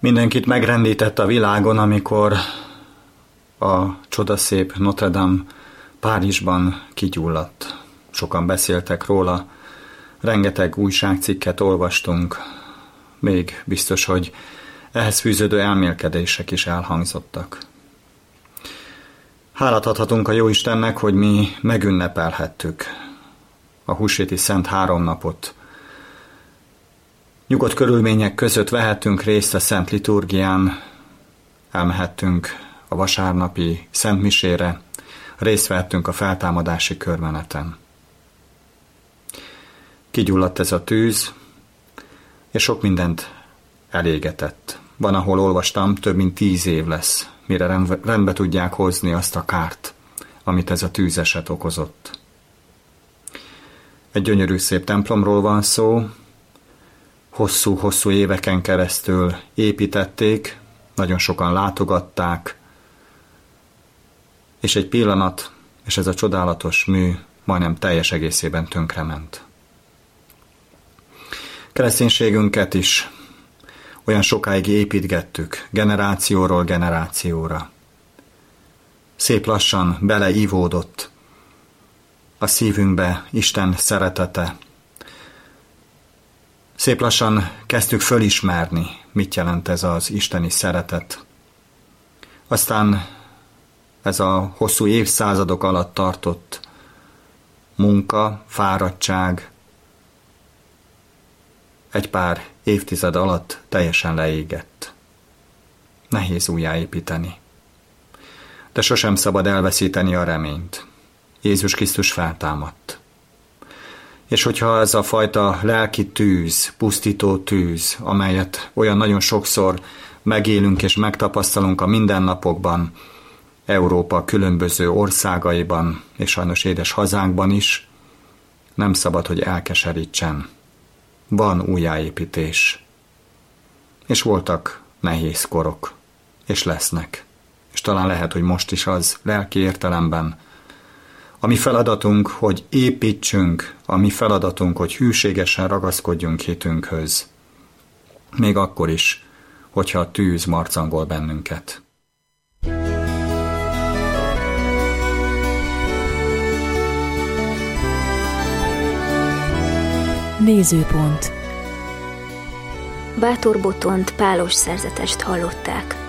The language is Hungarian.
Mindenkit megrendített a világon, amikor a csodaszép Notre Dame Párizsban kigyulladt. Sokan beszéltek róla, rengeteg újságcikket olvastunk, még biztos, hogy ehhez fűződő elmélkedések is elhangzottak. Hálát adhatunk a Jóistennek, hogy mi megünnepelhettük a húsvéti szent 3 napot. Nyugodt körülmények között vehettünk részt a szent liturgián, elmehettünk a vasárnapi szentmisére, részt vehettünk a feltámadási körmeneten. Kigyulladt ez a tűz, és sok mindent elégetett. Van, ahol olvastam, több mint 10 év lesz, mire rendbe tudják hozni azt a kárt, amit ez a tűzeset okozott. Egy gyönyörű szép templomról van szó, hosszú-hosszú éveken keresztül építették, nagyon sokan látogatták, és egy pillanat, és ez a csodálatos mű majdnem teljes egészében tönkrement. Kereszténységünket is olyan sokáig építgettük, generációról generációra. Szép lassan beleívódott a szívünkbe Isten szeretete. Szép lassan kezdtük fölismerni, mit jelent ez az isteni szeretet. Aztán ez a hosszú évszázadok alatt tartott munka, fáradtság egy pár évtized alatt teljesen leégett. Nehéz újjáépíteni. De sosem szabad elveszíteni a reményt. Jézus Krisztus feltámadt. És hogyha ez a fajta lelki tűz, pusztító tűz, amelyet olyan nagyon sokszor megélünk és megtapasztalunk a mindennapokban, Európa különböző országaiban, és sajnos édes hazánkban is, nem szabad, hogy elkeserítsen. Van újjáépítés. És voltak nehéz korok, és lesznek. És talán lehet, hogy most is az lelki értelemben. A mi feladatunk, hogy építsünk, a mi feladatunk, hogy hűségesen ragaszkodjunk hitünkhöz. Még akkor is, hogyha a tűz marcangol bennünket. Nézőpont. Bátor Botont pálos szerzetest hallották.